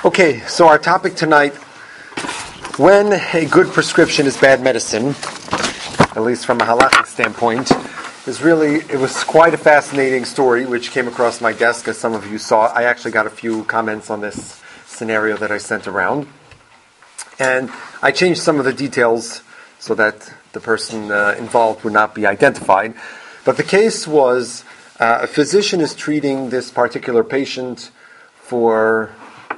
Okay, so our topic tonight, when a good prescription is bad medicine, at least from a halakhic standpoint, it was quite a fascinating story which came across my desk, as some of you saw. I actually got a few comments on this scenario that I sent around. And I changed some of the details so that the person involved would not be identified. But the case was, a physician is treating this particular patient for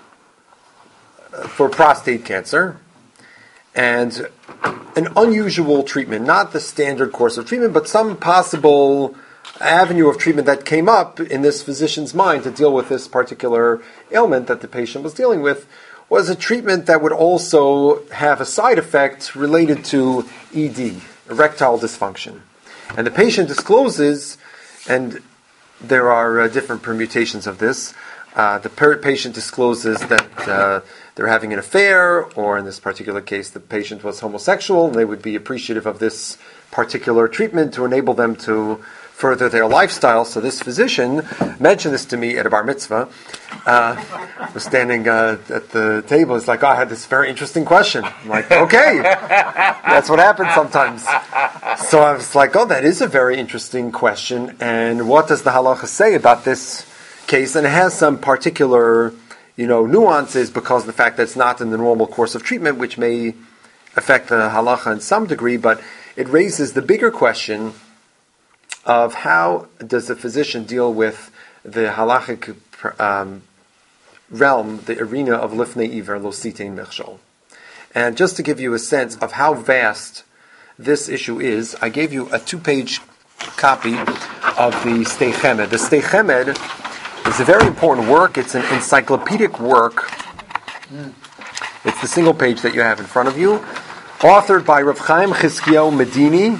prostate cancer, and an unusual treatment, not the standard course of treatment, but some possible avenue of treatment that came up in this physician's mind to deal with this particular ailment that the patient was dealing with was a treatment that would also have a side effect related to ED, erectile dysfunction. And the patient discloses, and there are different permutations of this, the patient discloses that they're having an affair, or in this particular case, the patient was homosexual, and they would be appreciative of this particular treatment to enable them to further their lifestyle. So this physician mentioned this to me at a bar mitzvah. Was standing at the table. It's like, I had this very interesting question. I'm like, okay, that's what happens sometimes. So I was like, that is a very interesting question. And what does the halacha say about this case? And it has some particular nuances because of the fact that it's not in the normal course of treatment, which may affect the halacha in some degree, but it raises the bigger question of how does the physician deal with the halachic realm, the arena of lifnei iver lo sitein mechshol. And just to give you a sense of how vast this issue is, I gave you a 2-page copy of the Stei Chemed. The Stei Chemed is a very important work. It's an encyclopedic work. It's the single page that you have in front of you, authored by Rav Chaim Chizkiyahu Medini,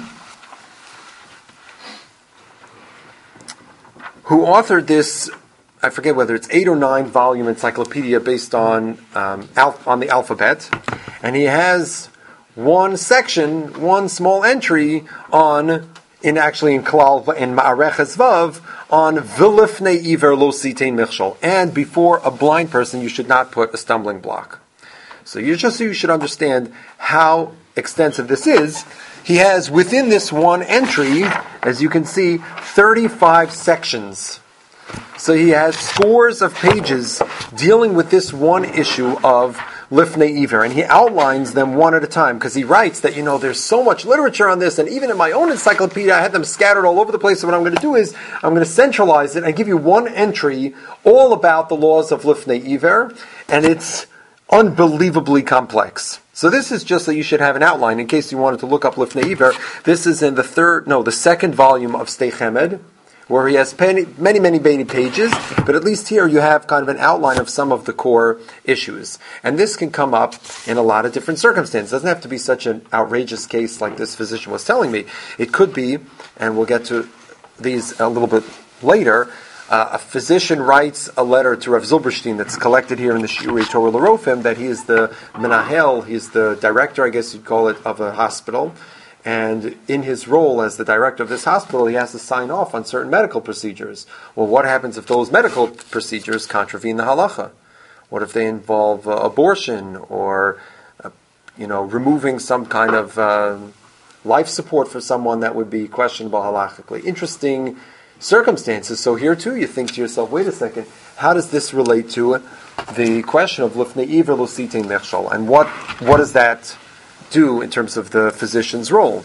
who authored this, I forget whether it's 8 or 9 volume encyclopedia based on the alphabet, and he has one section, one small entry in Ma'areches Vav, on V'lifnei iver lo sitein mechshol, and before a blind person you should not put a stumbling block. So you should understand how extensive this is. He has within this one entry, as you can see, 35 sections. So he has scores of pages dealing with this one issue of lifnei iver, and he outlines them one at a time, because he writes that, there's so much literature on this, and even in my own encyclopedia, I had them scattered all over the place, so what I'm going to do is, I'm going to centralize it and give you one entry all about the laws of lifnei iver, and it's unbelievably complex. So this is just that you should have an outline, in case you wanted to look up lifnei iver. This is in the second volume of Stei Chemed, where he has many, many pages, but at least here you have kind of an outline of some of the core issues. And this can come up in a lot of different circumstances. It doesn't have to be such an outrageous case like this physician was telling me. It could be, and we'll get to these a little bit later, a physician writes a letter to Rav Zilberstein that's collected here in the Shiurei Torah L'Rofim, that he is the menahel, he's the director, I guess you'd call it, of a hospital. And in his role as the director of this hospital, he has to sign off on certain medical procedures. Well, what happens if those medical procedures contravene the halacha? What if they involve abortion or, removing some kind of life support for someone that would be questionable halachically? Interesting circumstances. So here too, you think to yourself, wait a second, how does this relate to the question of lifnei iver lo sitein mechshol? And what does that do in terms of the physician's role?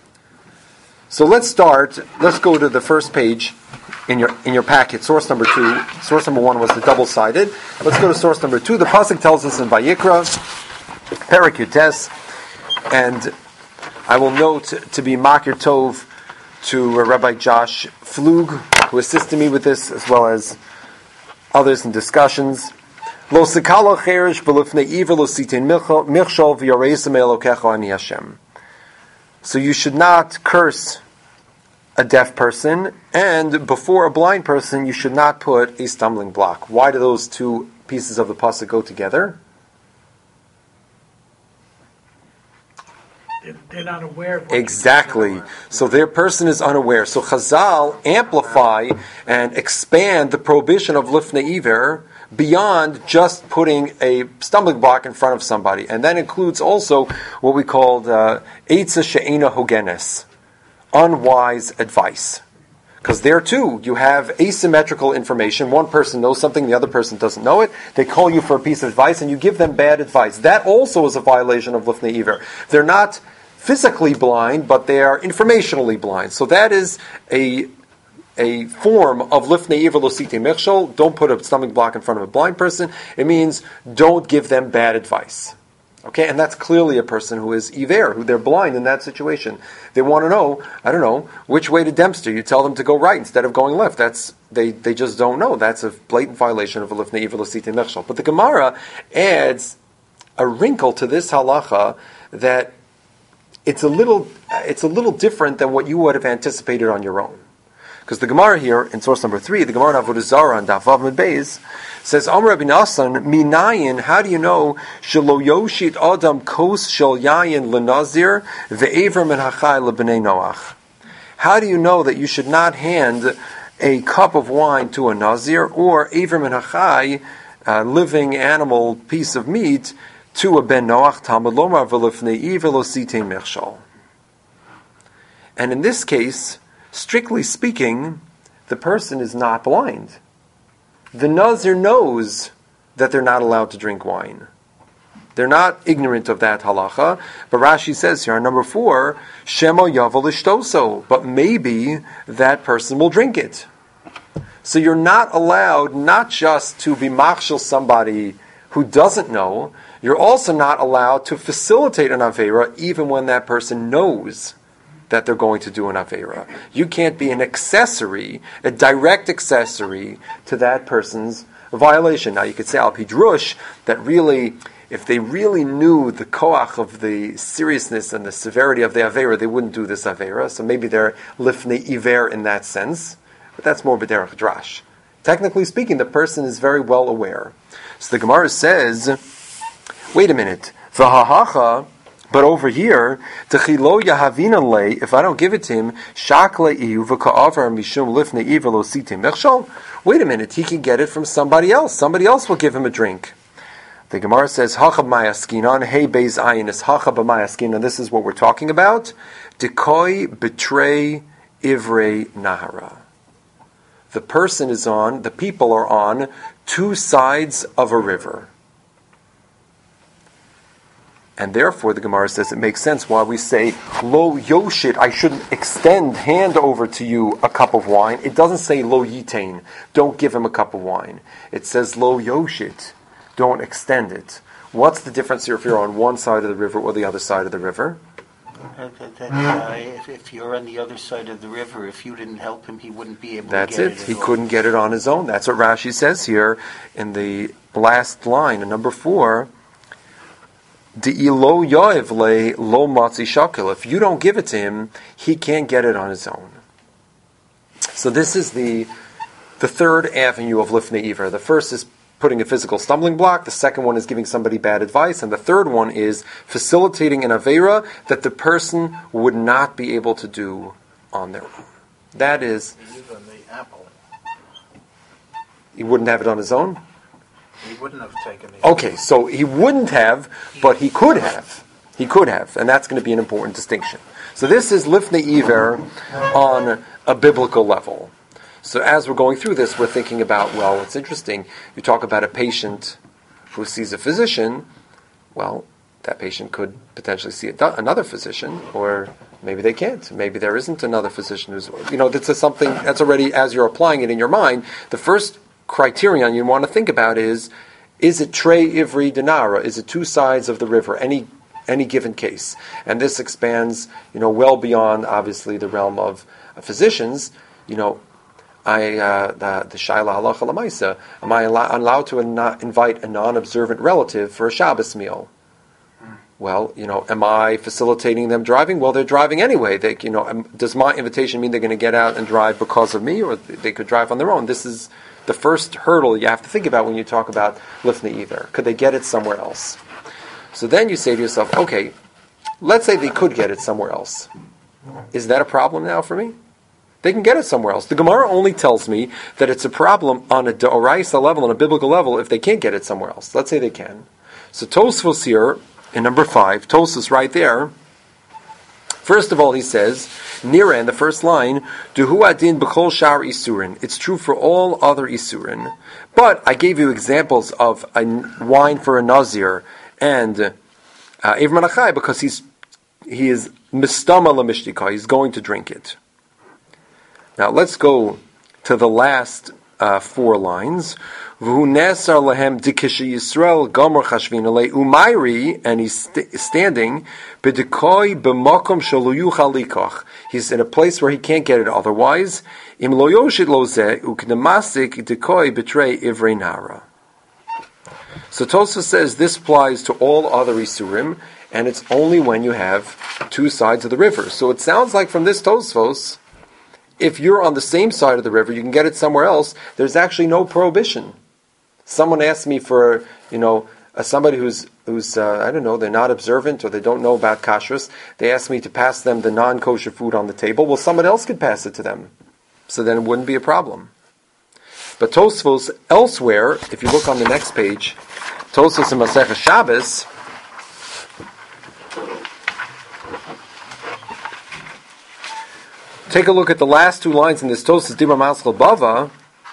So let's go to the first page in your packet, source number 2. Source number 1 was the double-sided. Let's go to source number 2. The pasuk tells us in Vayikra, Perek Yutes, and I will note to be Makir Tov to Rabbi Josh Flug, who assisted me with this, as well as others in discussions. Lo sekala cherish b'lifnei iver lo sitein michshol v'yareisem elokecha ani Hashem. So you should not curse a deaf person, and before a blind person you should not put a stumbling block. Why do those two pieces of the pasuk go together? They're not aware of what exactly. So their person is unaware. So Chazal amplify and expand the prohibition of lifnei iver beyond just putting a stumbling block in front of somebody. And that includes also what we call Eitza She'ena Hogenes, unwise advice. Because there too, you have asymmetrical information. One person knows something, the other person doesn't know it. They call you for a piece of advice, and you give them bad advice. That also is a violation of Lifnei Iver. They're not physically blind, but they are informationally blind. So that is a form of Lifnei Iver Lo Sitei Mechshol. Don't put a stumbling block in front of a blind person. It means don't give them bad advice. Okay, and that's clearly a person who is Iver, who they're blind in that situation. They want to know, I don't know, which way to Dempster. You tell them to go right instead of going left. They just don't know. That's a blatant violation of a Lifnei Iver Lo Sitei Mechshol. But the Gemara adds a wrinkle to this halacha that it's a little different than what you would have anticipated on your own. Because the Gemara here, in source number 3, the Gemara in Avodah Zarah and Daf Vav Mid Beis, says, Amar Rabbi Nassan, Minayin, how do you know, Shelo Yoshit Adam Kos Shel Yayin Lenazir, Ve'ever Min Hachai Lebnei Noach. How do you know that you should not hand a cup of wine to a Nazir, or Ever Min Hachai, living animal piece of meat, to a Ben Noach, Talmud Lomar V'lefnei Iver Lo Sitei Mechshol. And in this case, strictly speaking, the person is not blind. The Nazir knows that they're not allowed to drink wine. They're not ignorant of that halacha. But Rashi says here, on number 4, Shemo Yavel Ishtoso. But maybe that person will drink it. So you're not allowed not just to be machshel somebody who doesn't know, you're also not allowed to facilitate an Aveira even when that person knows that they're going to do an Aveira. You can't be an accessory, a direct accessory to that person's violation. Now you could say Al Pidrush that really, if they really knew the koach of the seriousness and the severity of the Aveira, they wouldn't do this Aveira. So maybe they're Lifnei Iver in that sense. But that's more B'derech Drash. Technically speaking, the person is very well aware. So the Gemara says, wait a minute, V'hahacha, but over here, Techilo Yahavinan lei, if I don't give it to him, Shakle iu v'ka'avar mishum lifnei iver lo sitei mechshol. Wait a minute, he can get it from somebody else. Somebody else will give him a drink. The Gemara says, Hachab mayaskinan, hey beis ayin is Hachab mayaskinan. This is what we're talking about. Dekoi betray ivrei nahara. The people are on two sides of a river. And therefore, the Gemara says it makes sense why we say, Lo yoshit, I shouldn't hand over to you a cup of wine. It doesn't say Lo yitain, don't give him a cup of wine. It says Lo yoshit, don't extend it. What's the difference here if you're on one side of the river or the other side of the river? If you're on the other side of the river, if you didn't help him, he wouldn't be able to get it. That's it. He couldn't get it on his own. That's what Rashi says here in the last line, in number 4. If you don't give it to him, he can't get it on his own. So this is the third avenue of Lifnei Iver. The first is putting a physical stumbling block. The second one is giving somebody bad advice. And the third one is facilitating an Aveira that the person would not be able to do on their own. That is... Even the apple. He wouldn't have it on his own? He wouldn't have taken it. Okay, so he wouldn't have, but he could have. He could have, and that's going to be an important distinction. So this is Lifnei Iver on a biblical level. So as we're going through this, we're thinking about, well, it's interesting. You talk about a patient who sees a physician. Well, that patient could potentially see another physician, or maybe they can't. Maybe there isn't another physician who's, this is something that's already, as you're applying it in your mind, the first criterion you want to think about is it Trey Ivri Dinara? Is it two sides of the river? Any given case. And this expands, well beyond, obviously, the realm of physicians. The Shaila Halacha Lamaisa, am I allowed to invite a non-observant relative for a Shabbos meal? Well, am I facilitating them driving? Well, they're driving anyway. Does my invitation mean they're going to get out and drive because of me, or they could drive on their own? This is the first hurdle you have to think about when you talk about Lifnei Iver. Could they get it somewhere else? So then you say to yourself, okay, let's say they could get it somewhere else. Is that a problem now for me? They can get it somewhere else. The Gemara only tells me that it's a problem on a D'oraisa level, on a biblical level, if they can't get it somewhere else. Let's say they can. So Tosfos here, in number 5, Tosfos right there, first of all he says, Nira, in the first line, Duhu adin b'chol shar isurin. It's true for all other isurin. But I gave you examples of a wine for a Nazir and Ev Manachai because he is mistama lamishtika, he's going to drink it. Now let's go to the last 4 lines. V'hu nesar lahem dikisha Yisrael gomer chashvin alei umayri, and he's standing b'dikoi b'makom shelo yuchal likach. He's in a place where he can't get it otherwise. Im lo yoshit lo zeh uknemasik dikoi betray ivrei nara. So Tosfos says this applies to all other isurim, and it's only when you have 2 sides of the river. So it sounds like from this Tosfos, if you're on the same side of the river, you can get it somewhere else. There's actually no prohibition. Someone asked me for, somebody who's I don't know, they're not observant or they don't know about kashrus. They asked me to pass them the non-kosher food on the table. Well, someone else could pass it to them, so then it wouldn't be a problem. But Tosfos elsewhere, if you look on the next page, Tosfos in Masechah Shabbos, take a look at the last 2 lines in this Tosfos Dibra Maschel Bava.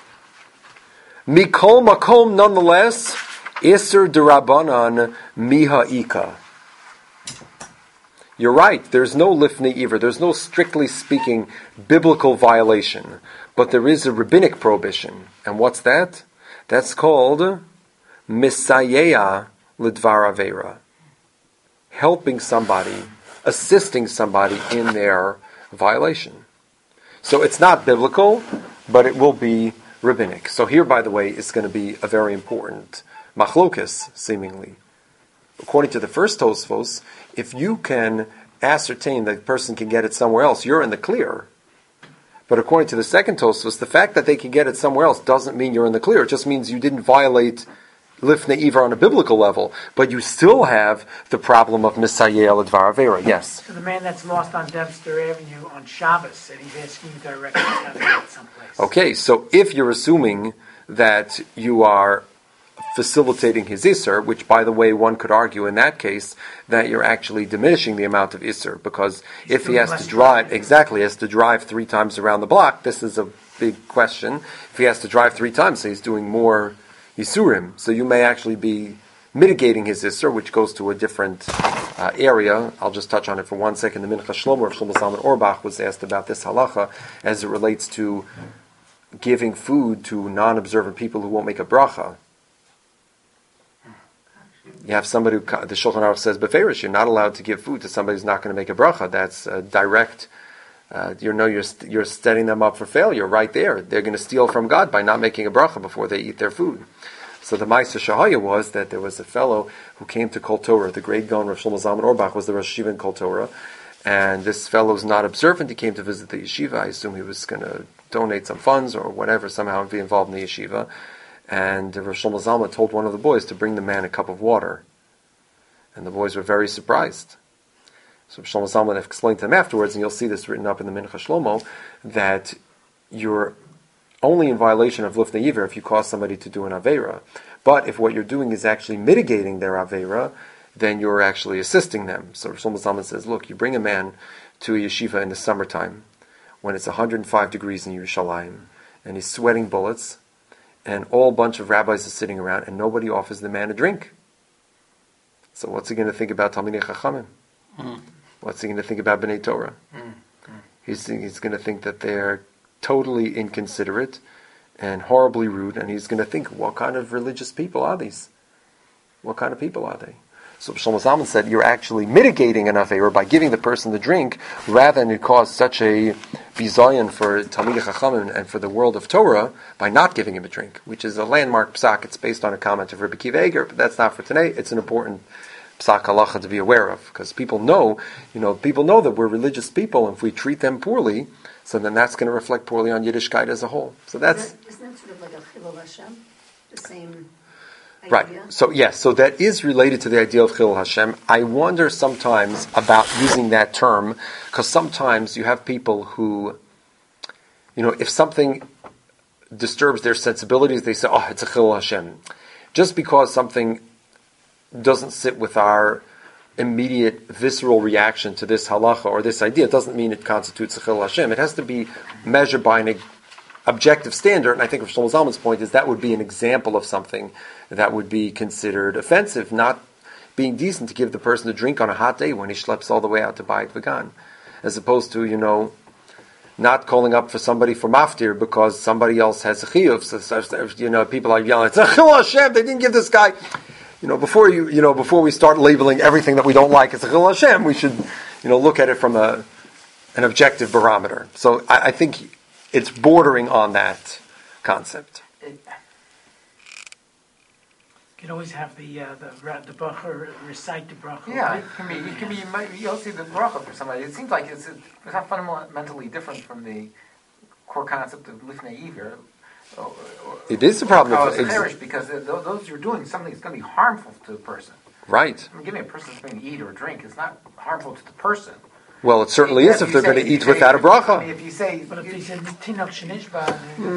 Mikol makom, nonetheless, Iser derabanan miha ika. You're right, there's no lifnei iver, there's no strictly speaking biblical violation, but there is a rabbinic prohibition. And what's that? That's called misayeya lidvar avera. Helping somebody, assisting somebody in their violation. So it's not biblical, but it will be rabbinic. So here, by the way, is going to be a very important machlokas, seemingly. According to the first Tosfos, if you can ascertain that the person can get it somewhere else, you're in the clear. But according to the second Tosfos, the fact that they can get it somewhere else doesn't mean you're in the clear. It just means you didn't violate lifnei iver on a biblical level, but you still have the problem of misayel advar avera. Yes? So the man that's lost on Dempster Avenue on Shabbos said he's asking you directly how to get someplace. Okay, so if you're assuming that you are facilitating his Isser, which, by the way, one could argue in that case that you're actually diminishing the amount of Isser, because if he has to drive, he has to drive 3 times around the block, this is a big question. If he has to drive 3 times, so he's doing more Yisurim, so you may actually be mitigating his Isser, which goes to a different area. I'll just touch on it for 1 second. The Mincha Shlomo of Shlomo Zalman Auerbach was asked about this halacha as it relates to giving food to non-observant people who won't make a bracha. You have somebody who, the Shulchan Aruch says, beferish, you're not allowed to give food to somebody who's not going to make a bracha. That's direct. You're setting them up for failure right there. They're going to steal from God by not making a bracha before they eat their food. So the Ma'aser Shahaya was that there was a fellow who came to Kol Torah. The great Gaon Rav Shlomo Zalman Auerbach was the Rosh Yeshiva in Kol Torah, and this fellow was not observant. He came to visit the yeshiva. I assume he was going to donate some funds or whatever, somehow be involved in the yeshiva. And Rav Shlomo Zalman told one of the boys to bring the man a cup of water, and the boys were very surprised. So Rav Shlomo Zalman explained to them afterwards, and you'll see this written up in the Mincha Shlomo, that you're only in violation of lifnei iver if you cause somebody to do an aveira. But if what you're doing is actually mitigating their aveira, then you're actually assisting them. So Rav Shlomo Zalman says, look, you bring a man to a yeshiva in the summertime, when it's 105 degrees in Yerushalayim, and he's sweating bullets, and all bunch of rabbis are sitting around, and nobody offers the man a drink. So what's he going to think about Talmidei Chachamim? What's he going to think about Bnei Torah? He's going to think that they're totally inconsiderate and horribly rude, and he's going to think, what kind of religious people are these? What kind of people are they? So Shlomo Zalman said, you're actually mitigating an affair by giving the person the drink, rather than it cause such a bizayon for Talmidei Chachamim and for the world of Torah by not giving him a drink, which is a landmark psak. It's based on a comment of Rabbi Akiva Eiger, but that's not for today. It's an important psak halacha to be aware of, because people know that we're religious people, and if we treat them poorly, so then that's going to reflect poorly on Yiddishkeit as a whole. So that's... Isn't that sort of like a Chilul Hashem? The same... Right. So yes, so that is related to the idea of Chilul Hashem. I wonder sometimes about using that term, because sometimes you have people who if something disturbs their sensibilities, they say, oh, it's a Chilul Hashem. Just because something doesn't sit with our immediate visceral reaction to this halacha or this idea, doesn't mean it constitutes a Chilul Hashem. It has to be measured by an objective standard, and I think Shlomo Zalman's point is that would be an example of something that would be considered offensive, not being decent to give the person a drink on a hot day when he schleps all the way out to Bayit V'gan, as opposed to, not calling up for somebody for maftir because somebody else has a chiyuv. So, people are yelling, it's a Chilul Hashem, they didn't give this guy. Before we start labeling everything that we don't like as a Chilul Hashem, we should, look at it from an objective barometer. So I think it's bordering on that concept. You can always have the bracha recite the bracha. Yeah, you'll see the bracha for somebody. It seems like it's not fundamentally different from the core concept of lifnei iver. It is a problem because those you're doing something that's going to be harmful to the person. Right. Giving a person something to eat or drink is not harmful to the person. Well, it certainly is if they're going to eat without a bracha. If you say, but if he said tinok shenishba,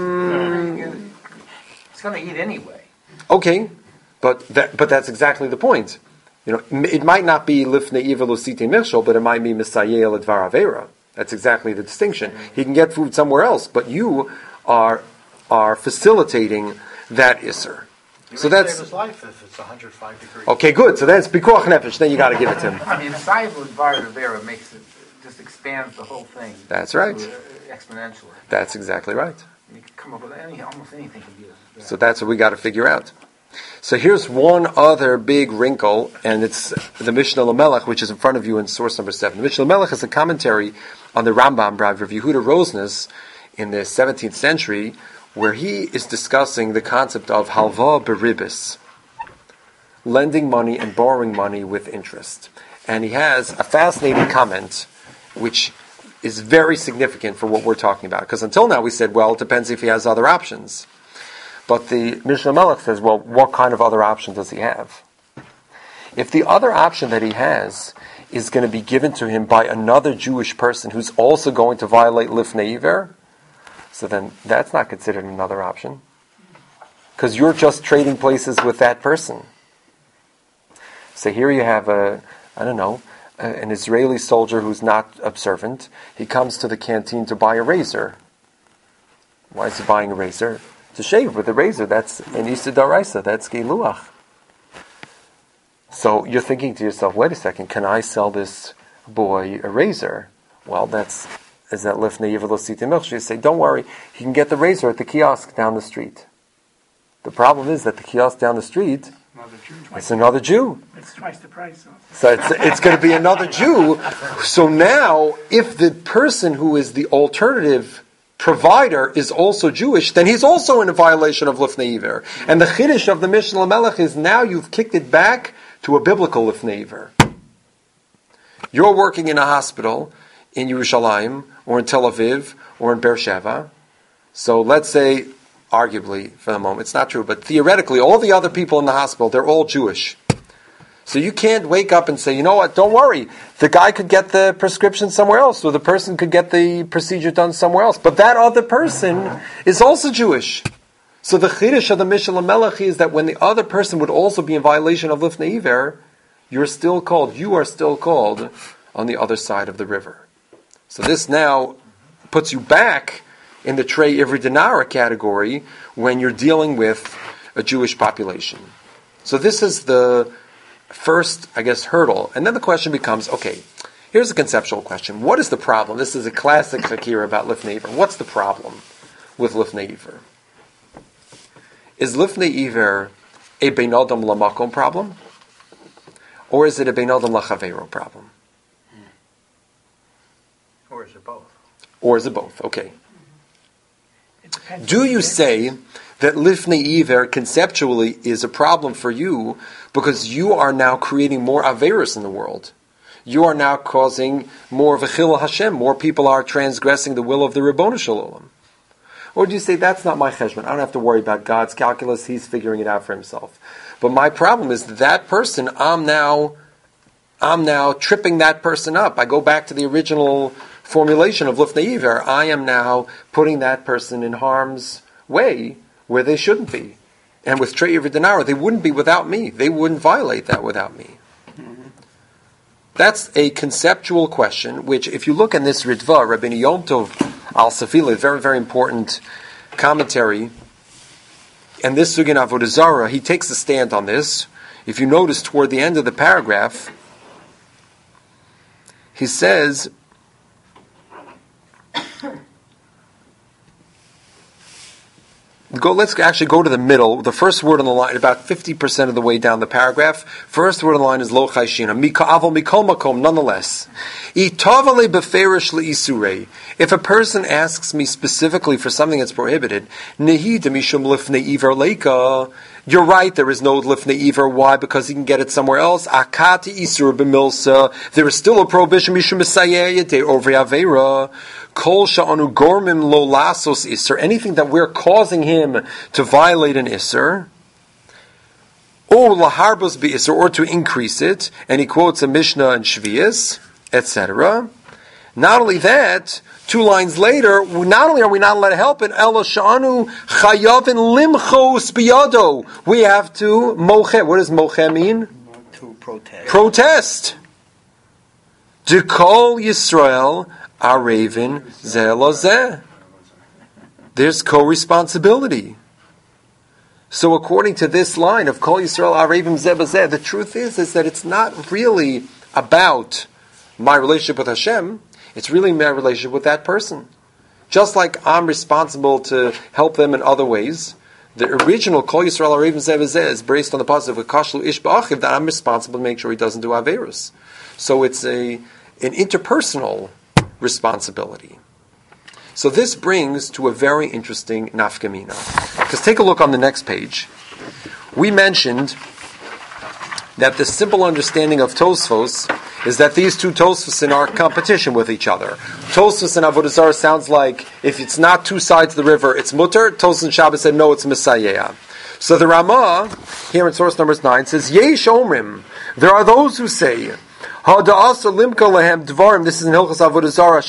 it's going to eat anyway. Okay, but that's exactly the point. It might not be lifnei iver lo sitei michshol, but it might be misayel advar avera. That's exactly the distinction. He can get food somewhere else, but you are facilitating that isser. So that's save his life if it's 105 degrees. Okay, good. So that's pikuach nefesh. Then you got to give it to him. Sayel advar avera makes it just expands the whole thing. That's right. Exponentially. That's exactly right. You can come up with almost anything can be. So that's what we got to figure out. So here's one other big wrinkle, and it's the Mishnah Lamelech, which is in front of you in source number 7. The Mishnah Lamelech is a commentary on the Rambam, Rav Yehuda Rosnes, in the 17th century, where he is discussing the concept of halva beribis, lending money and borrowing money with interest. And he has a fascinating comment, which is very significant for what we're talking about. Because until now we said, well, it depends if he has other options. But the Mishnah Melech says, well, what kind of other option does he have? If the other option that he has is going to be given to him by another Jewish person who's also going to violate lifnei iver, so then that's not considered another option. Because you're just trading places with that person. So here you have an Israeli soldier who's not observant. He comes to the canteen to buy a razor. Why is he buying a razor? To shave with a razor. That's an Issa Daraisa. That's Geiluach. So you're thinking to yourself, wait a second, can I sell this boy a razor? Well, is that lifnei iver lo sitei michshol? You say, don't worry, he can get the razor at the kiosk down the street. The problem is that the kiosk down the street, it's another Jew. It's twice the price. So it's going to be another Jew. So now, if the person who is the alternative provider is also Jewish, then he's also in a violation of lifnei iver. And the chiddush of the Mishnah Lamelech is now you've kicked it back to a biblical lifnei iver. You're working in a hospital in Yerushalayim, or in Tel Aviv, or in Beersheba. So let's say, arguably, for the moment, it's not true, but theoretically, all the other people in the hospital, they're all Jewish. So you can't wake up and say, you know what, don't worry, the guy could get the prescription somewhere else, or the person could get the procedure done somewhere else, but that other person is also Jewish. So the chiddush of the Mishnah Lamelech is that when the other person would also be in violation of lifnei iver, you are still called on the other side of the river. So this now puts you back in the Trey Ivri Dinara category when you're dealing with a Jewish population. So this is the first, hurdle. And then the question becomes, okay, here's a conceptual question. What is the problem? This is a classic fakir about lifnei iver. What's the problem with lifnei iver? Is lifnei iver a bein adam lamakom problem? Or is it a bein adam lachavero problem? Or is it both? Or is it both? Okay. Do you say that lifnei iver conceptually is a problem for you because you are now creating more averos in the world? You are now causing more of a chilul Hashem. More people are transgressing the will of the Ribono Shel Olam. Or do you say, that's not my cheshbon, I don't have to worry about God's calculus, he's figuring it out for himself. But my problem is that person, I'm now tripping that person up. I go back to the original formulation of Lifnei Iver, I am now putting that person in harm's way where they shouldn't be. And with Trei Iver Denara, they wouldn't be without me. They wouldn't violate that without me. That's a conceptual question, which if you look in this Ritva, Rabbeinu Yom Tov Al Safila, very, very important commentary, and this Sugin Avodah Zarah, he takes a stand on this. If you notice toward the end of the paragraph, he says, let's actually go to the middle. The first word on the line, about 50% of the way down the paragraph. First word on the line is lo chayshina. Avol mikol makom, nonetheless. Itavale beferish le'isurei. If a person asks me specifically for something that's prohibited, nehi demishum lifnei iver leika. You're right, there is no lifnei iver. Why? Because he can get it somewhere else. Akati isur b'milsa. There is still a prohibition mishum misayeh de over avera. Kol sha'anu gormim lo lasos iser, anything that we're causing him to violate an iser, or laharbos be iser, or to increase it, and he quotes a Mishnah and Shvius, etc. Not only that, 2 lines later, not only are we not allowed to help it, elo sha'anu chayavin limchos biyado, we have to moche. What does moche mean? To protest. Protest. Dekol Yisrael Aravin Zelazeh. There's co-responsibility. So according to this line of Kol Yisrael Aravim Zebazeh, the truth is that it's not really about my relationship with Hashem, it's really my relationship with that person. Just like I'm responsible to help them in other ways, the original Kol Yisrael Aravim Zebazeh is based on the positive of Kashlu Ish Ba'achiv, that I'm responsible to make sure he doesn't do Averus. So it's an interpersonal responsibility. So this brings to a very interesting nafkamina. Because take a look on the next page. We mentioned that the simple understanding of Tosfos is that these two Tosfos are competition with each other. Tosfos and Avodah Zarah sounds like if it's not two sides of the river, it's mutter. Tosfos and Shabbos said no, it's Messiah. So the Ramah, here in source numbers 9, says, Yesh Omrim, there are those who say, this is in Hilchos Avodah Zarah.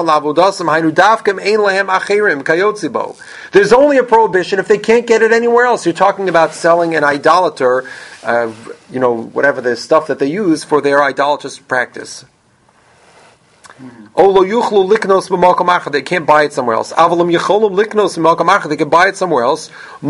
There's only a prohibition if they can't get it anywhere else. You're talking about selling an idolater, whatever the stuff that they use for their idolatrous practice. They can't buy it somewhere else. They can buy it somewhere else.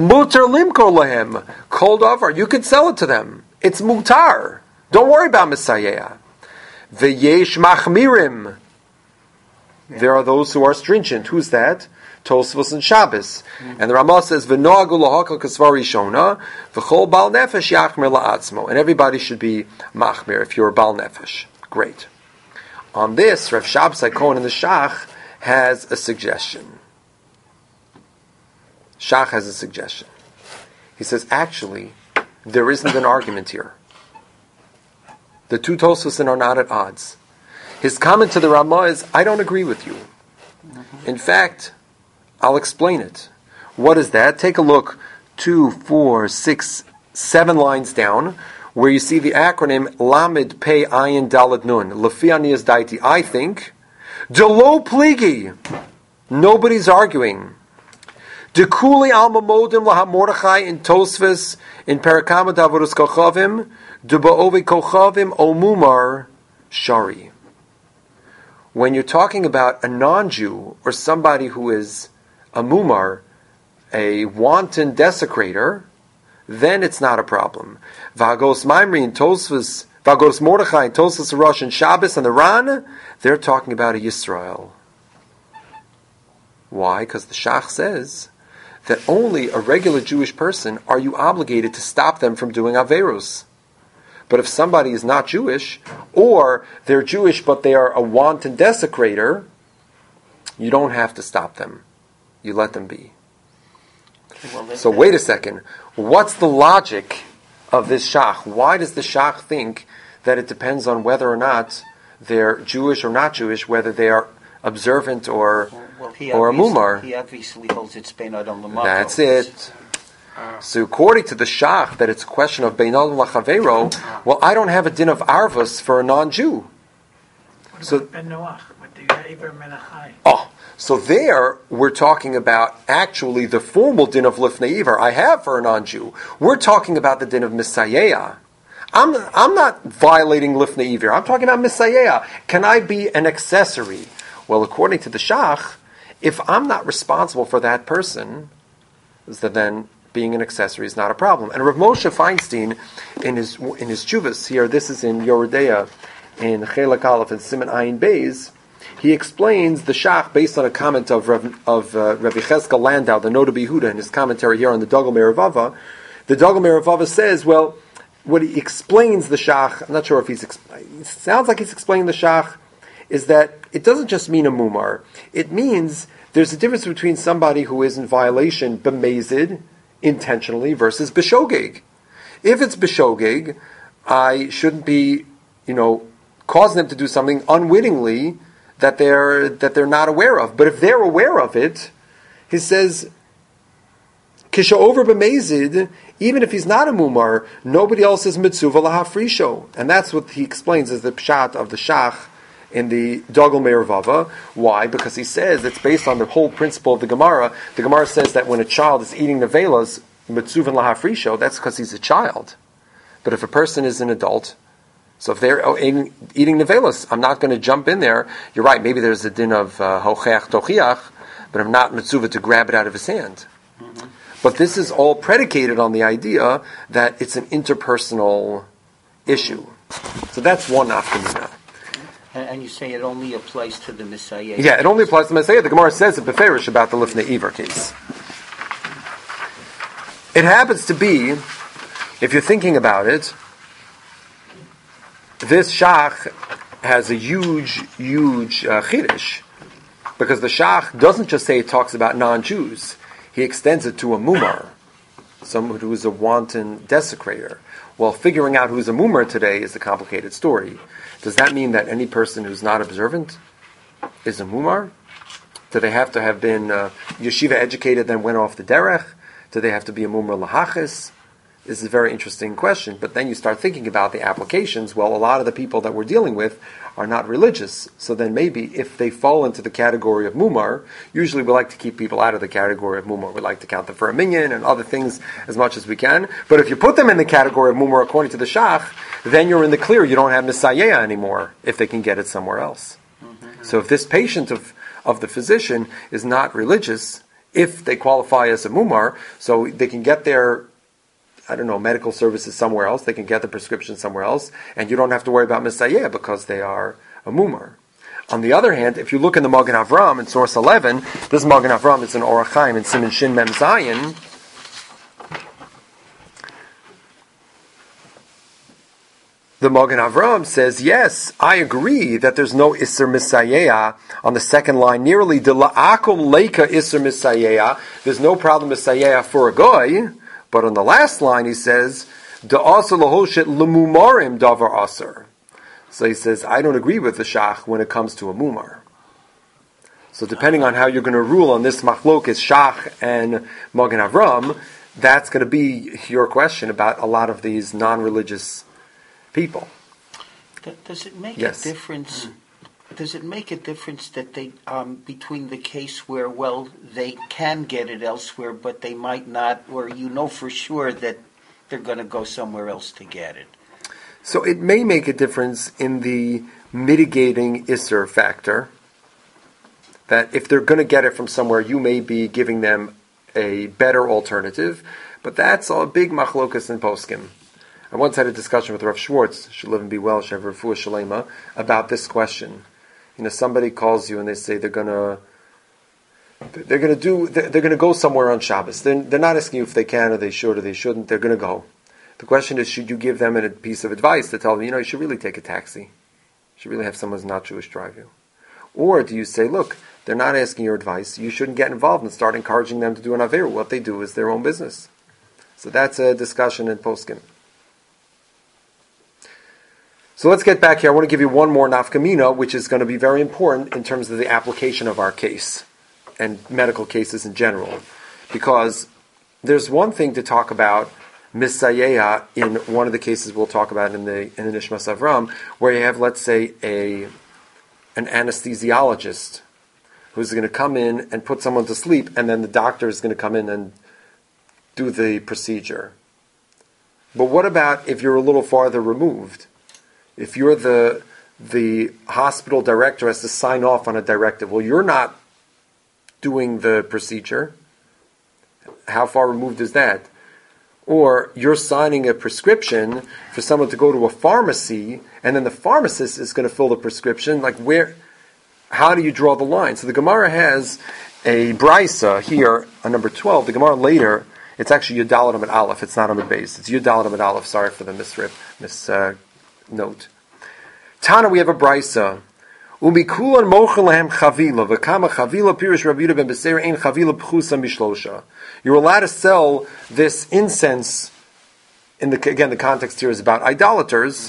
You could sell it to them. It's mutar. Don't worry about Messiah. V'yesh machmirim. There are those who are stringent. Who's that? Tosfos and Shabbos. And the Ramah says, V'noagu lahakal kasvari shona, v'chol bal nefesh yachmir la'atzmo. And everybody should be machmir if you're a bal nefesh. Great. On this, Rav Shabbos HaKohen in the Shach has a suggestion. Shach has a suggestion. He says, actually, there isn't an argument here. The two Tosfosim are not at odds. His comment to the Ramah is, I don't agree with you. In fact, I'll explain it. What is that? Take a look 2, 4, 6, 7 lines down, where you see the acronym Lamed Pei Ayin Dalet Nun. Lefi Aniyas Daiti. I think. Delo Pligi. Nobody's arguing. Dekuli Alma Modim Laha Mordechai in Tosfos in Parakama Davodus Kochavim. Duba'ove Kochavim Omumar Shari. When you're talking about a non-Jew or somebody who is a mumar, a wanton desecrator, then it's not a problem. Vagos Maimri and Tosfos, Vagos Mordechai and Tosfos Rosh and Shabbos and the Ran, they're talking about a Yisrael. Why? Because the Shach says that only a regular Jewish person are you obligated to stop them from doing Averus. But if somebody is not Jewish, or they're Jewish but they are a wanton desecrator, you don't have to stop them. You let them be. So wait a second. What's the logic of this Shach? Why does the Shach think that it depends on whether or not they're Jewish or not Jewish, whether they are observant or a mumar? He obviously holds it's Bein Adam L'Makom. That's it. So according to the Shach, that it's a question of Bein Adam L'Chavero, well, I don't have a din of Arvus for a non-Jew. What about Ben Noach? What Oh, so there we're talking about actually the formal din of lifnei iver I have for a non-Jew. We're talking about the din of misayea. I'm not violating lifnei iver. I'm talking about misayea. Can I be an accessory? Well, according to the Shach, if I'm not responsible for that person, then being an accessory is not a problem. And Rav Moshe Feinstein, in his Chuvas here, this is in Yoredeya, in Chelak Aleph and Siman Ayin Beis, he explains the Shach based on a comment of Rabbi Cheskel Landau, the Noda B'Yehuda, in his commentary here on the Dagel Me'Ravava. The Dagel Me'Ravava says, well, what he explains the Shach, I'm not sure if it sounds like he's explaining the Shach, is that it doesn't just mean a mumar. It means there's a difference between somebody who is in violation b'mezid, intentionally, versus b'shogeg. If it's b'shogeg, I shouldn't be, causing them to do something unwittingly that they're not aware of. But if they're aware of it, he says, kisha over b'mezid, even if he's not a mumar, nobody else is mitzuva lahafrisho. And that's what he explains as the pshat of the Shach in the Dagel Me'Ravava. Why? Because he says it's based on the whole principle of the Gemara. The Gemara says that when a child is eating nevelas, mitzuvan lahafrisho, that's because he's a child. But if a person is an adult, so if they're eating nevelas, I'm not going to jump in there. You're right, maybe there's a din of hocheach tochiach, but I'm not mitzuva to grab it out of his hand. Mm-hmm. But this is all predicated on the idea that it's an interpersonal issue. So that's one nafkamina. And you say it only applies to the Messiah? Yeah, it only applies to the Messiah. The Gemara says in Beferish about the Lifnei Iver case. It happens to be, if you're thinking about it, this Shach has a huge chiddush, because the Shach doesn't just say it talks about non-Jews. He extends it to a mumar, someone who is a wanton desecrator. Well, figuring out who's a mumar today is a complicated story. Does that mean that any person who's not observant is a mumar? Do they have to have been yeshiva educated, then went off the derech? Do they have to be a mumar lahachis? This is a very interesting question. But then you start thinking about the applications. Well, a lot of the people that we're dealing with are not religious. So then maybe if they fall into the category of mumar, usually we like to keep people out of the category of mumar. We like to count them for a minyan and other things as much as we can. But if you put them in the category of mumar according to the Shach, then you're in the clear. You don't have misayeh anymore if they can get it somewhere else. Mm-hmm. So if this patient of the physician is not religious, if they qualify as a mumar, so they can get their medical services somewhere else, they can get the prescription somewhere else, and you don't have to worry about misayeh because they are a mumar. On the other hand, if you look in the Magen Avram in source 11, this Magen Avram is in Orach Chaim in Siman Shin Mem Zayin. The Magen Avram says, yes, I agree that there's no Isser Misayeh on the second line. Nearly de la'akum leika Isser Misayeh. There's no problem Misayeh for a goy. But on the last line he says, de asar lahoshet lemumarim davar asar. So he says, I don't agree with the Shach when it comes to a mumar. So depending on how you're going to rule on this machlokes Shach and Magen Avram, that's going to be your question about a lot of these non-religious people. Does it make Yes. a difference? Does it make a difference that they between the case where they can get it elsewhere, but they might not, or for sure that they're going to go somewhere else to get it? So it may make a difference in the mitigating Isser factor, that if they're going to get it from somewhere, you may be giving them a better alternative, but that's a big machlokas in poskim. I once had a discussion with Rav Schwartz, should live and be well, should have refuah shalema, about this question. Somebody calls you and they say they're gonna go somewhere on Shabbos. They're not asking you if they can or they should or they shouldn't. They're going to go. The question is, should you give them a piece of advice to tell them, you should really take a taxi. You should really have someone who's not Jewish drive you. Or do you say, look, they're not asking your advice. You shouldn't get involved and start encouraging them to do an Averu. What they do is their own business. So that's a discussion in poskim. So let's get back here. I want to give you one more nafkamina, which is going to be very important in terms of the application of our case and medical cases in general. Because there's one thing to talk about misayeh in one of the cases we'll talk about in the Nishmas Avram, where you have, let's say, a an anesthesiologist who's going to come in and put someone to sleep, and then the doctor is going to come in and do the procedure. But what about if you're a little farther removed? If you're the hospital director has to sign off on a directive. Well, you're not doing the procedure. How far removed is that? Or you're signing a prescription for someone to go to a pharmacy, and then the pharmacist is going to fill the prescription. Like how do you draw the line? So the Gemara has a brisa here on number 12. The Gemara later, it's actually Yudalat Amid Aleph. It's not Amid Beis. It's Yudalat Amid Aleph. Sorry for the note. Tana, we have a brisa. Umikulan mochen lahem chavila v'kama chavila pirish Rabbi Yehuda ben Beseira ein chavila pchusa mishlosha. You're allowed to sell this incense. The context here is about idolaters.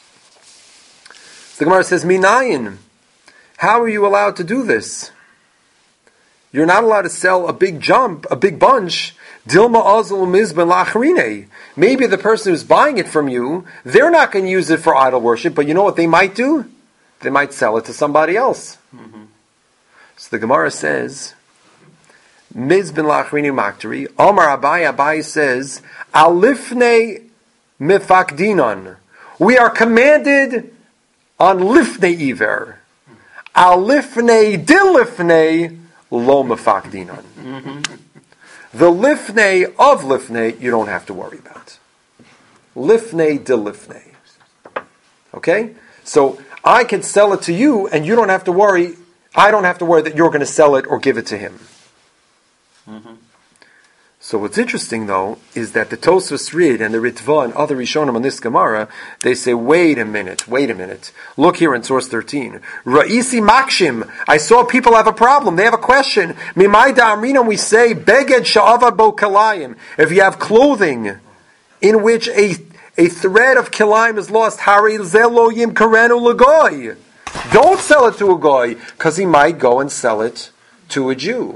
The Gemara says, Minayin. How are you allowed to do this? You're not allowed to sell a big bunch. Dilma azul mizben lachrine. Maybe the person who's buying it from you, they're not going to use it for idol worship, but you know what they might do? They might sell it to somebody else. Mm-hmm. So the Gemara says, Mizben lachrini maktari. Omar Abai says, Alifne mifakdinon. We are commanded on lifne iver. Alifne dilifne lo mifakdinon. Mm-hmm. The lifne of lifne you don't have to worry about. Lifne dilifne. Okay? So I can sell it to you, and you don't have to worry. I don't have to worry that you're going to sell it or give it to him. Mm-hmm. So what's interesting, though, is that the Tosfos Rid and the Ritva and other Rishonim on this Gemara, they say, wait a minute. Look here in source 13. Ra'isi makshim. I saw people have a problem. They have a question. Mimai da'amrina, we say, beged sha'avad bo kalayim. If you have clothing in which a thread of kilayim is lost, hari zelo yim karenu l'goy. Don't sell it to a goy, because he might go and sell it to a Jew.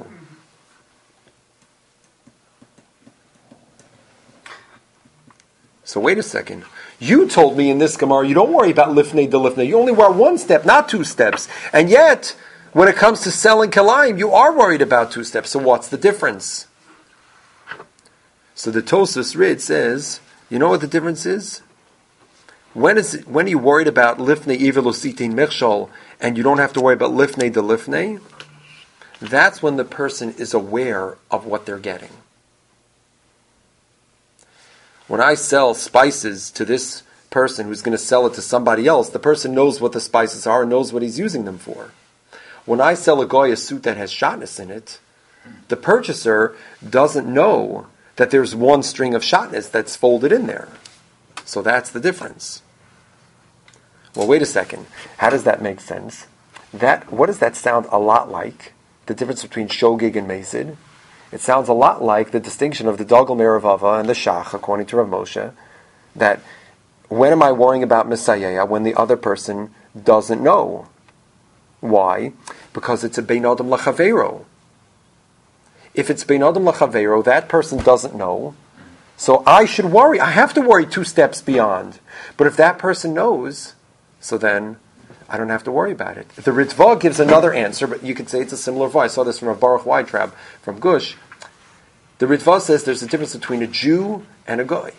So wait a second. You told me in this Gemara, you don't worry about lifnei de lifnei. You only wear one step, not two steps. And yet, when it comes to selling kalayim, you are worried about two steps. So what's the difference? So the Tosfos Rid says, you know what the difference is? When are you worried about lifnei ivelo sitin mechshol, and you don't have to worry about lifnei de lifnei? That's when the person is aware of what they're getting. When I sell spices to this person who's going to sell it to somebody else, the person knows what the spices are and knows what he's using them for. When I sell a goy a suit that has shatnez in it, the purchaser doesn't know that there's one string of shatnez that's folded in there. So that's the difference. Well, wait a second. How does that make sense? What does that sound a lot like? The difference between shogig and mesid? It sounds a lot like the distinction of the Dogel Meravava and the Shach, according to Rav Moshe, that when am I worrying about Messiah when the other person doesn't know? Why? Because it's a Bein Adam Lachavero. If it's Bein Adam Lachavero, that person doesn't know, so I should worry. I have to worry two steps beyond. But if that person knows, so then I don't have to worry about it. The Ritva gives another answer, but you could say it's a similar voice. I saw this from a Baruch Weintraub from Gush. The Ritva says there's a difference between a Jew and a Goy.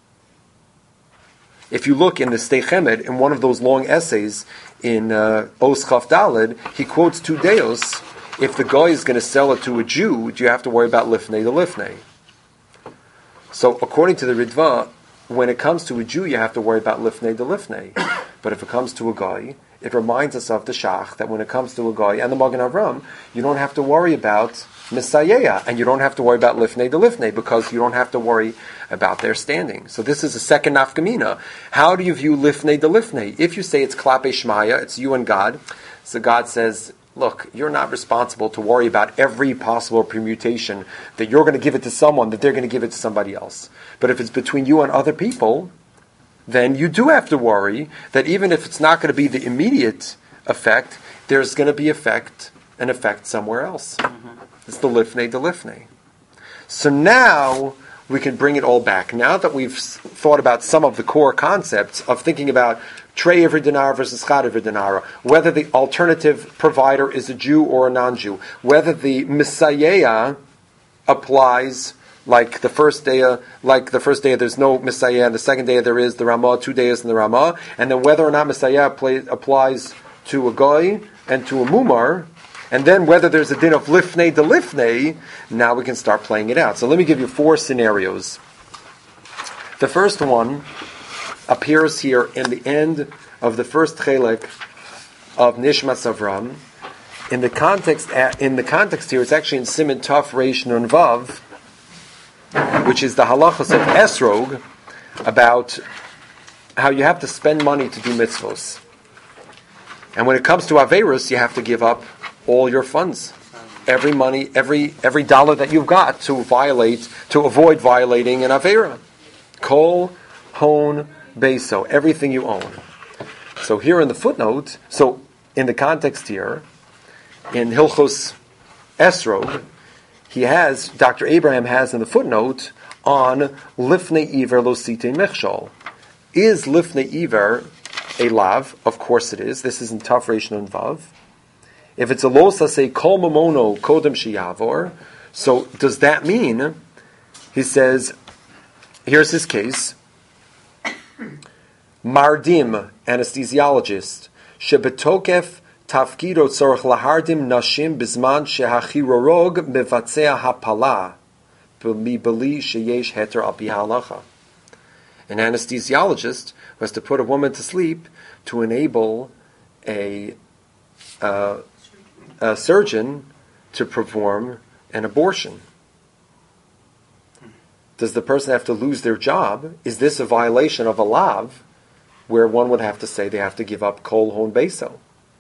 If you look in the Stei Chemed, in one of those long essays in Os Chaf Daled, he quotes two deos. If the Goy is going to sell it to a Jew, do you have to worry about lifnei to lifnei? So according to the Ritva, when it comes to a Jew, you have to worry about lifnei to lifnei. But if it comes to a Goy, it reminds us of the Shach, that when it comes to a Goy and the Magen Avram, you don't have to worry about Messiah, and you don't have to worry about lifnei de lifnei, because you don't have to worry about their standing. So this is a second nafkamina. How do you view lifnei de lifnei? If you say it's klape shmaya, it's you and God, so God says, look, you're not responsible to worry about every possible permutation that you're going to give it to someone, that they're going to give it to somebody else. But if it's between you and other people, then you do have to worry that even if it's not going to be the immediate effect, there's going to be an effect somewhere else. Mm-hmm. It's the lifnei de lifnei. So now we can bring it all back. Now that we've thought about some of the core concepts of thinking about Trey every dinar versus Chad every dinar, whether the alternative provider is a Jew or a non-Jew, whether the Messiah applies like the first day there's no Messiah, and the second day there is the Ramah, 2 days in the Ramah, and then whether or not Messiah applies to a Goy and to a Mumar, and then whether there's a din of Lifnei de Lifnei, now we can start playing it out. So let me give you 4 scenarios. The first one appears here in the end of the first Chelek of Nishmas Avram. In the context here, it's actually in Siman Tov Reish Nun Vav, which is the halachos of Esrog, about how you have to spend money to do mitzvos. And when it comes to Averos, you have to give up all your funds. Every money, every dollar that you've got to avoid violating an Avera. Kol, hon, beso, everything you own. So here in the footnote, so in the context here, in Hilchos Esrog, Dr. Abraham has in the footnote on Lifnei Iver Lo Sitein Mechshol. Is Lifnei Iver a lav? Of course it is. This is in Taf Reish Nun Vav. If it's a lo sasei kol mamono kodem sheyavor, so does that mean, he says, here's his case, Mardim, anesthesiologist, shebetokef tafkido tzorach lahardim nashim bizman shehachirorog mevatzea hapala b'li sheyesh heter al pi halacha. An anesthesiologist was to put a woman to sleep to enable a surgeon to perform an abortion. Does the person have to lose their job? Is this a violation of a lav, where one would have to say they have to give up kol hon beso?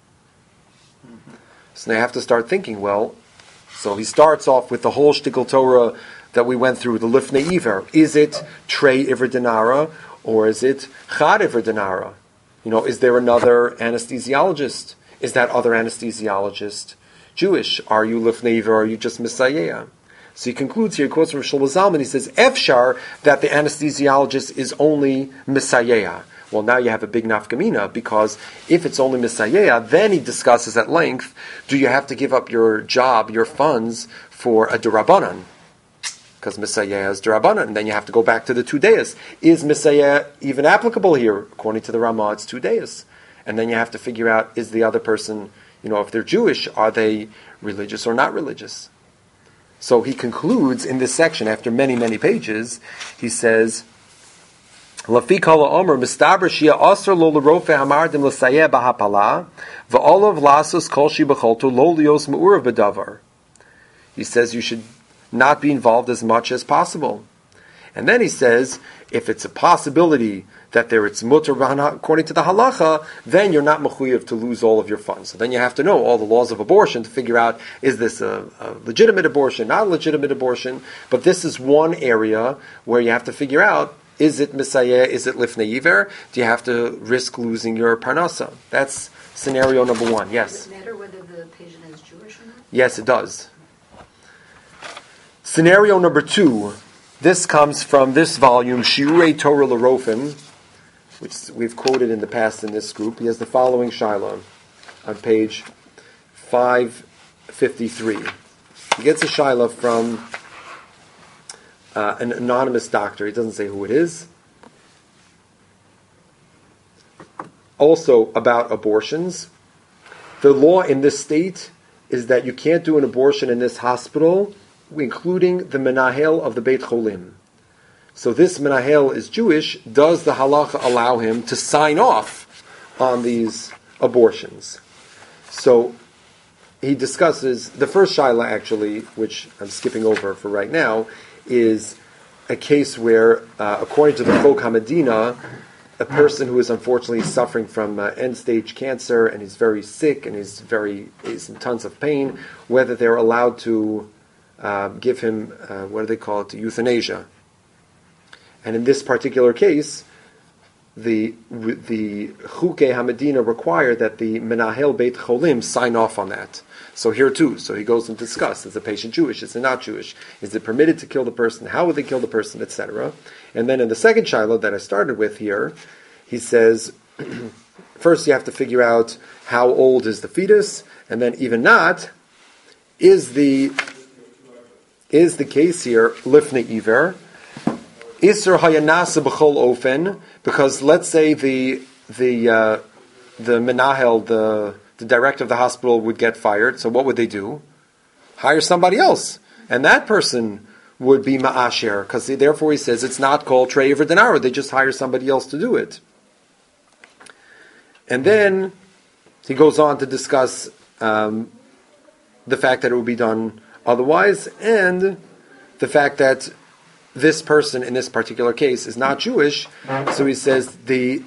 So they have to start thinking, well, so he starts off with the whole shtickle Torah that we went through, the Lifnei Iver. Is it Trey Iver Dinara, or is it Chad Iver Dinara? Is there another anesthesiologist? Is that other anesthesiologist Jewish? Are you Lifnei Iver, or are you just Messiah? So he concludes here, he quotes from Shlomo Zalman, he says, Efshar, that the anesthesiologist is only Messiah. Well, now you have a big nafkamina, because if it's only Messiah, then he discusses at length, do you have to give up your job, your funds, for a Durabanan? Because Messiah is Durabanan, and then you have to go back to the 2 days. Is Messiah even applicable here? According to the Ramah, it's 2 days. And then you have to figure out, is the other person, if they're Jewish, are they religious or not religious? So he concludes in this section, after many, many pages, he says, Lafi kala omer mistaber shia asr lo l'rofe hamardim l'sayeh b'hapala v'olav lasos kol shi b'cholto lo lios me'urav b'davar. He says you should not be involved as much as possible. And then he says, if it's a possibility that it's mutter according to the halacha, then you're not mechuyev to lose all of your funds. So then you have to know all the laws of abortion to figure out, is this a legitimate abortion, not a legitimate abortion? But this is one area where you have to figure out, is it Messiah, is it Lifnei Iver? Do you have to risk losing your parnasa? That's scenario number 1, yes. Does it matter whether the patient is Jewish or not? Yes, it does. Scenario number 2, this comes from this volume, Shiurei Torah L'Rofim, which we've quoted in the past in this group. He has the following shaila on page 553. He gets a shaila from an anonymous doctor. He doesn't say who it is. Also about abortions. The law in this state is that you can't do an abortion in this hospital, including the menahel of the Beit Cholim. So this menahel is Jewish. Does the halacha allow him to sign off on these abortions? So he discusses, the first shaila actually, which I'm skipping over for right now, is a case where, according to the Chok HaMedina, a person who is unfortunately suffering from end-stage cancer and is very sick and is in tons of pain, whether they're allowed to give him, what do they call it, euthanasia. And in this particular case, the Chukei Hamadina require that the Menahel Beit Cholim sign off on that. So here too, so he goes and discusses, is the patient Jewish, is it not Jewish, is it permitted to kill the person, how would they kill the person, etc. And then in the second Shiloh that I started with here, he says, first you have to figure out how old is the fetus, and then even not, is the case here, Lifnei Iver, Isser Hayanasa B'chol Ofen, because let's say the Menahel, the director of the hospital would get fired, so what would they do? Hire somebody else. And that person would be Ma'asher, because therefore he says it's not called Tre'ever Denara, they just hire somebody else to do it. And then he goes on to discuss the fact that it would be done otherwise, and the fact that this person in this particular case is not Jewish, so he says the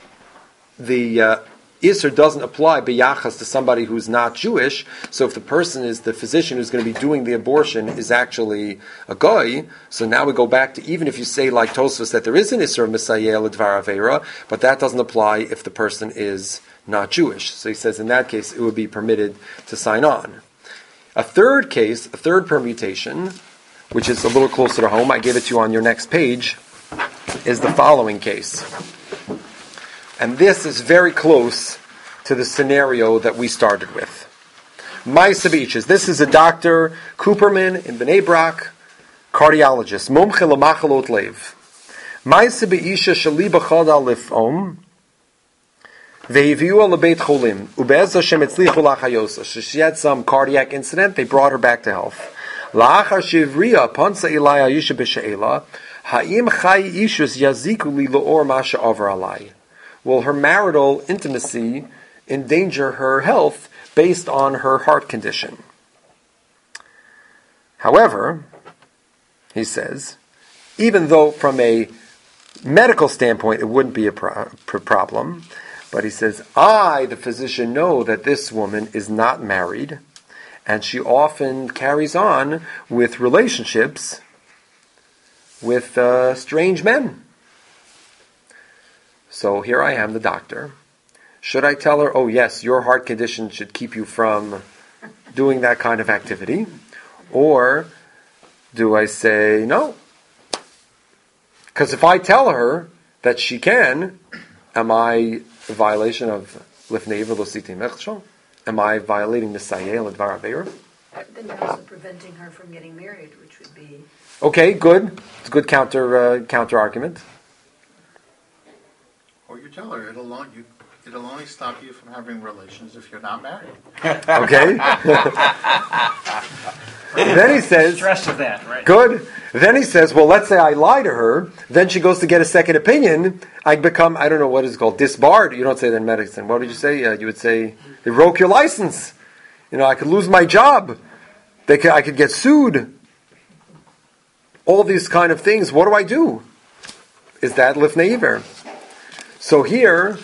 Isser doesn't apply b'yachas to somebody who's not Jewish. So if the person is the physician who's going to be doing the abortion is actually a goy, so now we go back to, even if you say like Tosfos that there is an Isser of Messiah l'dvar avera, but that doesn't apply if the person is not Jewish. So he says in that case it would be permitted to sign on. A third case, a third permutation, which is a little closer to home, I gave it to you on your next page, is the following case. And this is very close to the scenario that we started with. Ma'aseh b'ishes. This is a Dr. Cooperman in Bnei Brak, cardiologist. Mumche l'machalot lev. Ma'aseh b'isha shali b'chada lif'om. Ve'hiviu lebeit cholim. Ube'ez Hashem etzlichu lachayosa. She had some cardiac incident. They brought her back to health. La'achar shivriya pansa ilaya yisha b'she'ela. Ha'im chai ishus yaziku li lo'or masha over alai. Will her marital intimacy endanger her health based on her heart condition? However, he says, even though from a medical standpoint it wouldn't be a problem, but he says, I, the physician, know that this woman is not married, and she often carries on with relationships with strange men. So here I am, the doctor. Should I tell her, oh yes, your heart condition should keep you from doing that kind of activity? Or do I say no? Because if I tell her that she can, am I in violation of Lifnei Iver Lo Sitei Mechshol? Am I violating the Sayel Advar Aveira? Then you're also preventing her from getting married, which would be... Okay, good. It's a good counter argument. Or you tell her it'll only stop you from having relations if you're not married. Okay. Then he says, Stress of that, right? good. Then he says, well, let's say I lie to her. Then she goes to get a second opinion. I become, I don't know what is called, disbarred. You don't say that in medicine. What did you say? You would say, they revoke your license. I could lose my job. I could get sued. All these kind of things. What do I do? Is that Lifnei Iver? So here,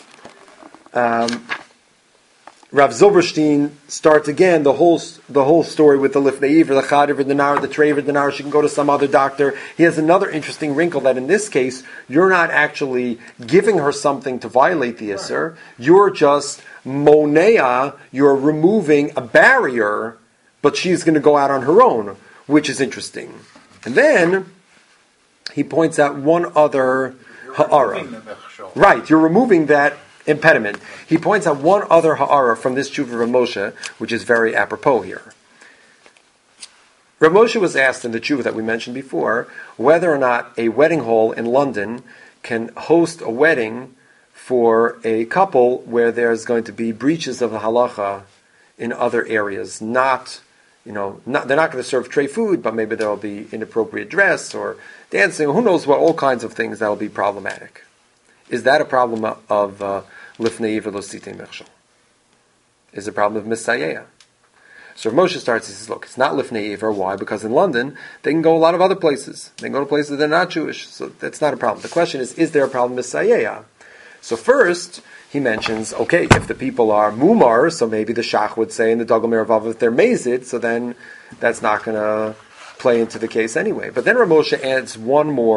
Rav Zilberstein starts again the whole story with the Lifnei Iver, the Chader V'Dinar, the Tre'ever Dinar. She can go to some other doctor. He has another interesting wrinkle that in this case, you're not actually giving her something to violate the Isser. You're just monea, you're removing a barrier, but she's going to go out on her own, which is interesting. And then he points out one other ha'ara. Right, you're removing that impediment. He points out one other ha'ara from this tshuva of Moshe, which is very apropos here. Rav Moshe was asked in the tshuva that we mentioned before whether or not a wedding hall in London can host a wedding for a couple where there's going to be breaches of the halacha in other areas. They're not going to serve tray food, but maybe there'll be inappropriate dress or dancing, who knows what, all kinds of things that'll be problematic. Is that a problem of Lifnei Iver Lo Sitei Mechshol? Is it a problem of Messiah? So Moshe starts, he says, look, it's not Lifnei Iver. Why? Because in London, they can go a lot of other places. They can go to places that are not Jewish. So that's not a problem. The question is there a problem with Messiah? So first, he mentions, okay, if the people are Mumar, so maybe the Shach would say in the Dagel Meravav if they're Mazid, so then that's not going to play into the case anyway. But then Rav Moshe adds one more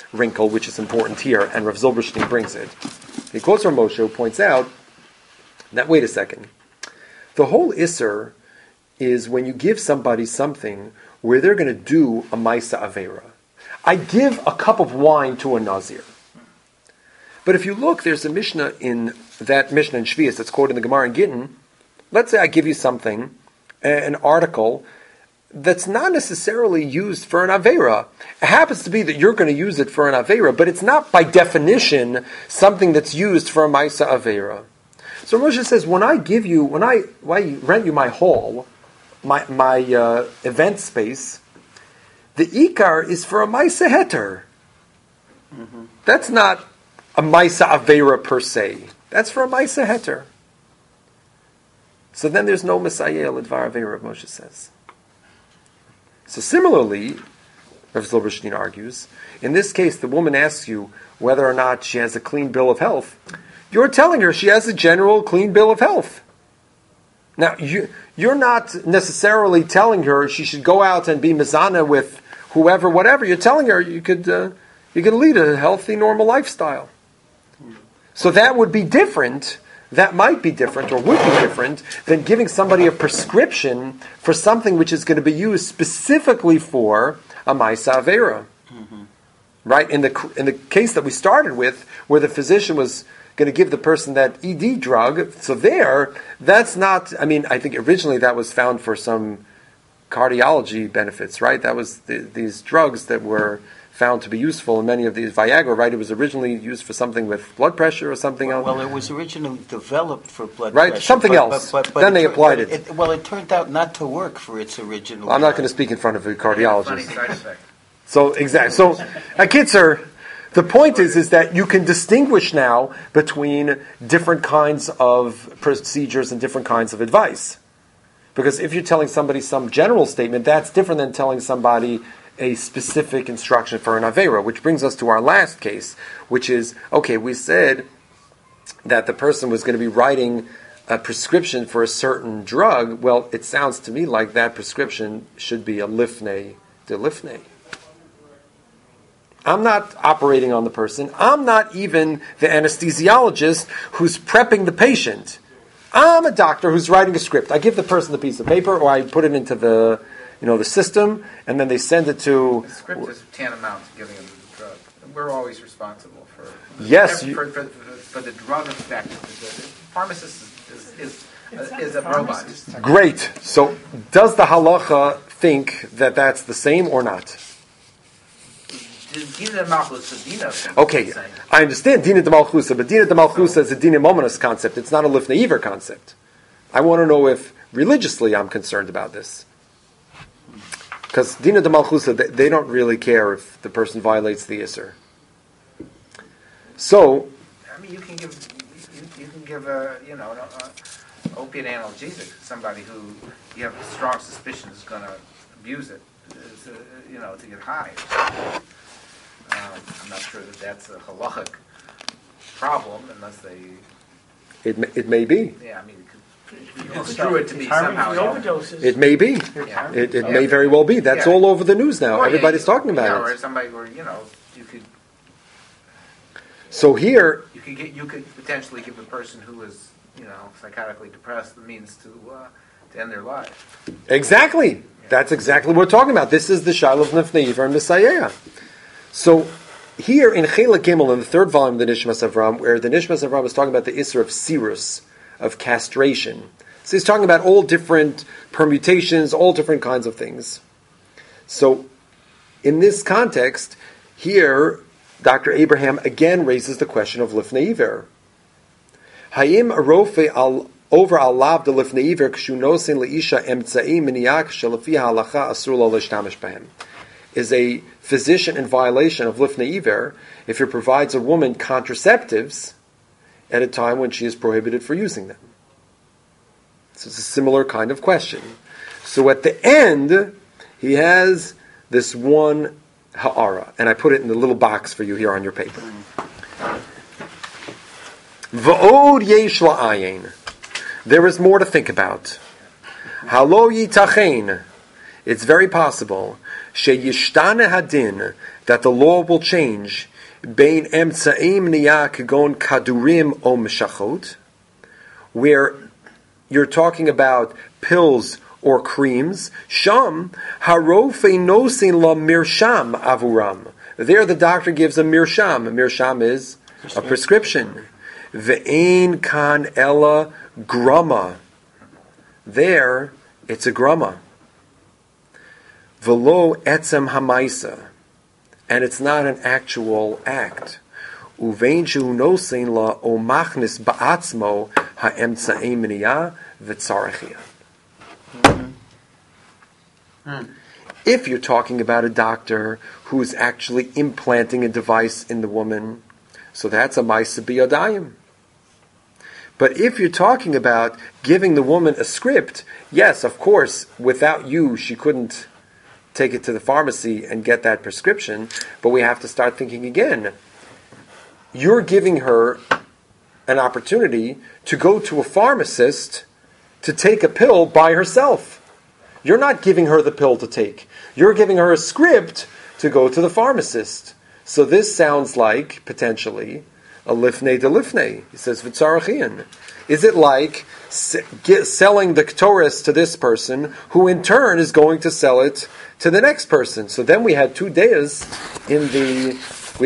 wrinkle, which is important here, and Rav Zilberstein brings it. He quotes from Moshe, who points out that, wait a second, the whole Isser is when you give somebody something where they're going to do a Maisa Avera. I give a cup of wine to a Nazir. But if you look, there's a Mishnah in that Mishnah in Shvius that's quoted in the Gemara in Gittin. Let's say I give you something, an article, that's not necessarily used for an Avera. It happens to be that you're going to use it for an Avera, but it's not by definition something that's used for a Maisa Avera. So Moshe says, when I rent you my hall, my event space, the Ikar is for a Maisa Heter. Mm-hmm. That's not a Maisa Avera per se. That's for a Maisa Heter. So then there's no Messiah L'Dvar Avera, Moshe says. So similarly, Rav Zilberstein argues, in this case the woman asks you whether or not she has a clean bill of health. You're telling her she has a general clean bill of health. Now, you're not necessarily telling her she should go out and be mizana with whoever, whatever. You're telling her you could lead a healthy, normal lifestyle. So that would be different. That might be different, or would be different, than giving somebody a prescription for something which is going to be used specifically for a Maisa Avera. Mm-hmm. Right? In the case that we started with, where the physician was going to give the person that ED drug, so that's not, I think originally that was found for some cardiology benefits, right? That was these drugs that were found to be useful in many of these. Viagra, right? It was originally used for something with blood pressure or something else. Well, it was originally developed for blood pressure. Right, something else. But then they applied it. It turned out not to work for its original. I'm not going to speak in front of a cardiologist. Funny side effect. So, exactly. So, Kitzer, the point is that you can distinguish now between different kinds of procedures and different kinds of advice. Because if you're telling somebody some general statement, that's different than telling somebody a specific instruction for an Avera, which brings us to our last case, which is, okay, we said that the person was going to be writing a prescription for a certain drug. Well, it sounds to me like that prescription should be a lifnei de lifnei. I'm not operating on the person. I'm not even the anesthesiologist who's prepping the patient. I'm a doctor who's writing a script. I give the person the piece of paper, or I put it into the system, and then they send it to. The script is tantamount to giving them the drug. We're always responsible for. Yes. For the drug effect. The pharmacist is a robot. Great. So, does the halacha think that that's the same or not? Okay, I understand Dina de Malchusa, but Dina de Malchusa is a Dina Mominus concept. It's not a Lifnei Iver concept. I want to know if religiously I'm concerned about this. Because Dina de Malchusa, they don't really care if the person violates the Isser. So, you can give a opiate analgesic to somebody who you have strong suspicion is going to abuse it, to get high. I'm not sure that that's a halachic problem unless they. It may be. Yeah, you can construe it to be somehow. Overdoses. It may be. Yeah. It may very well be. That's all over the news now. Everybody's talking about it. Or somebody where you could. So here you could potentially give a person who is psychotically depressed the means to end their life. Exactly. Yeah. That's exactly what we're talking about. This is the Shaila of Lifnei Iver and Messiah. So here in Chelek Gimel, in the third volume of the Nishmas Avram, where the Nishmas Avram is talking about the Isser of Sirus, of castration. So he's talking about all different permutations, all different kinds of things. So in this context, here, Dr. Abraham again raises the question of Lifnei Iver. Hayim arofe al over al lav de Lifnei Iver kshu nosin leisha emtzai miniak shelafi halacha asur lo l'shtamish behem. Is a physician in violation of Lifnei Iver if it provides a woman contraceptives at a time when she is prohibited for using them? So it's a similar kind of question. So at the end, he has this one ha'ara, and I put it in the little box for you here on your paper. V'od yesh la'ayin. There is more to think about. Halo yitachein. It's very possible. sheyishtane hadin, that the law will change, bein emtsaim niyah kagon kadurim o meshachot, where you're talking about pills or creams. Sham harofe nosin la mirsham avuram. There, the doctor gives a mirsham. A mirsham is a prescription. Ve'ein kan ella grama. There, it's a grama. Velo etzem hamaisa, and it's not an actual act. Uvein shehu nosein la o machnis ba'atzmo ha'emtza'ei miniyah v'tzarechiyah. If you're talking about a doctor who's actually implanting a device in the woman, so that's a ma'isa biyadayim. But if you're talking about giving the woman a script, yes, of course, without you, she couldn't take it to the pharmacy and get that prescription, but we have to start thinking again. You're giving her an opportunity to go to a pharmacist to take a pill by herself. You're not giving her the pill to take. You're giving her a script to go to the pharmacist. So this sounds like, potentially, a lifnei de lifnei. He says, v'tzarachian. Is it like selling the Ktoris to this person, who in turn is going to sell it to the next person? So then we had 2 days in the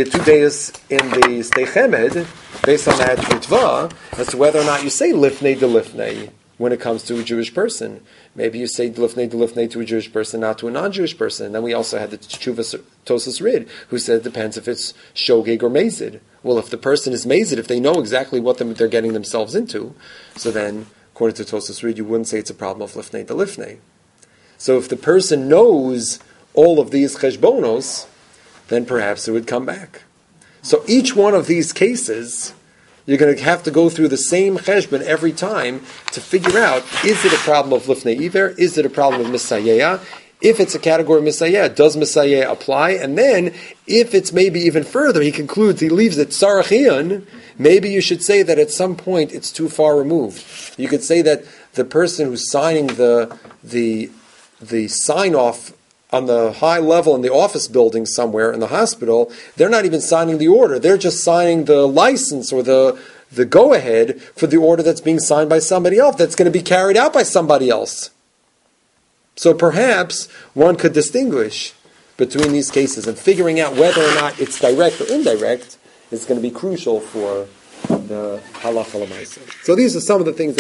Stei Chemed, based on that ritva, as to whether or not you say lifnei de lifnei when it comes to a Jewish person. Maybe you say lifnei de lifnei to a Jewish person, not to a non-Jewish person. And then we also had the Teshuvah Tosas Rid, who said it depends if it's shogeg or mazid. Well, if the person is mazid, if they know exactly what they're getting themselves into, so then, according to Tosas Rid, you wouldn't say it's a problem of lifnei de lifnei. So if the person knows all of these cheshbonos, then perhaps it would come back. So each one of these cases, you're going to have to go through the same cheshbon every time to figure out, is it a problem of lifnei iver? Is it a problem of misayeh? If it's a category of misayeh, does misayeh apply? And then, if it's maybe even further, he concludes, he leaves it tzarachian, maybe you should say that at some point it's too far removed. You could say that the person who's signing the sign-off on the high level in the office building somewhere in the hospital, they're not even signing the order. They're just signing the license or the go-ahead for the order that's being signed by somebody else, that's going to be carried out by somebody else. So perhaps one could distinguish between these cases, and figuring out whether or not it's direct or indirect is going to be crucial for the halacha l'maaseh. So these are some of the things that